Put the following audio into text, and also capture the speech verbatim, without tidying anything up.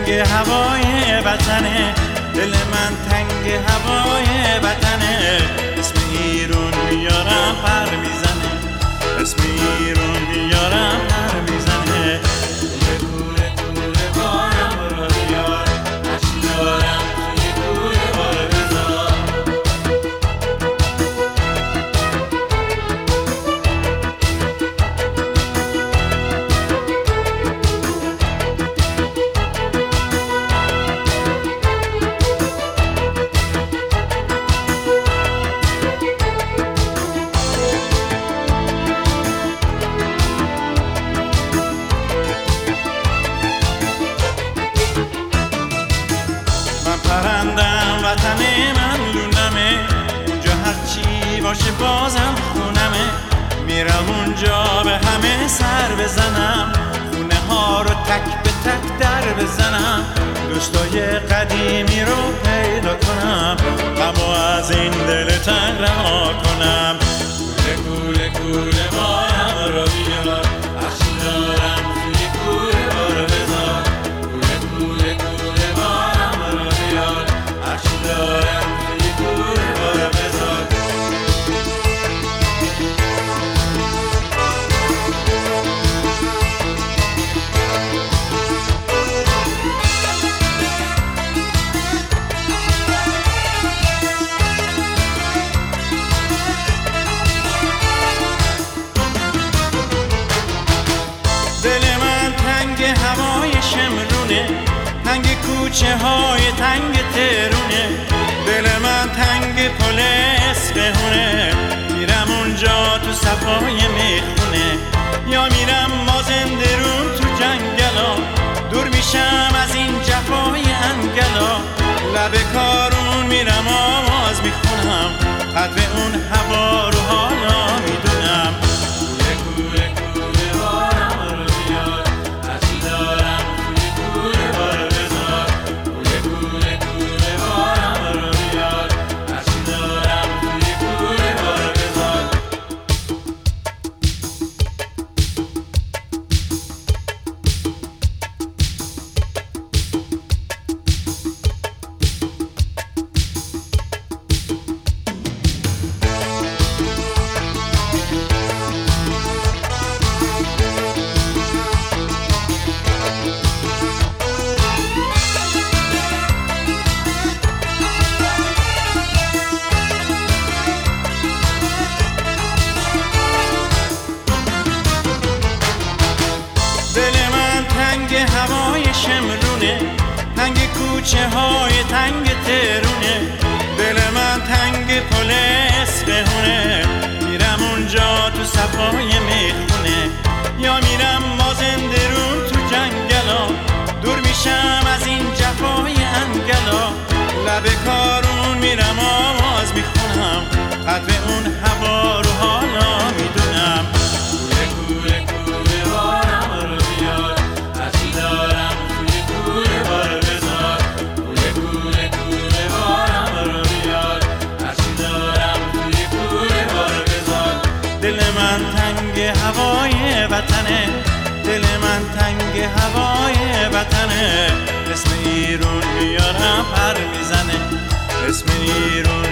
تنگ هوای وطنه، دل من تنگ هوای وطنه. اسم ایران میارم پر میزنه، اسم ایران میارم پر میزنه. کوره کوره کوره بارم رو بیار، عشق دارم توی کوره بار بذار. پرندم وطن من لونمه، اونجا هرچی باشه بازم خونمه. میرم اونجا به همه سر بزنم، خونه ها رو تک به تک در بزنم. دوستای قدیمی رو پیدا کنم، غمو از این دل تنگ رها کنم. کوله کوله کوله بارم رو بیار، عشق دارم توی کوره بار بذار. کوله کوله کوله بارم رو بیار، عشق دارم توی کوره بار بذار. دل من تنگ هوای شمرونه، تنگ کوچه های تنگ ترونه. دل من تنگ پل اصفهونه، میرم اونجا تو صفای میخونه. یا میرم مازندرون تو جنگلا، دور میشم از این جفای انگلا. لب کارون میرم آواز میخونم، قدر اون هوا رو حالا میدونم. کوله کوله کوله بارم رو بیار، عشق دارم توی کوره بار بذار. کوله کوله کوله بارم رو بیار، عشق دارم توی کوره بار بذار. تنگ هوای شمرونه، تنگ کوچه های تنگ ترونه. دل من تنگ پل اصفهونه، میرم اونجا تو صفای میخونه. یا میرم مازندرون تو جنگلا، دور میشم از این جفای انگلا. لب کارون میرم آواز میخونم، قدر اون هوا رو حالا میدونم. کوله کوله کوله بارم رو بیار، عشق دارم توی کوره بار بذار. کوله کوله کوله بارم رو بیار، عشق دارم توی کوره بار بذار. دل من تنگ هوای وطنه، دل من تنگ هوای وطنه. اسم ایران میارم پر میزنه، اسم ایران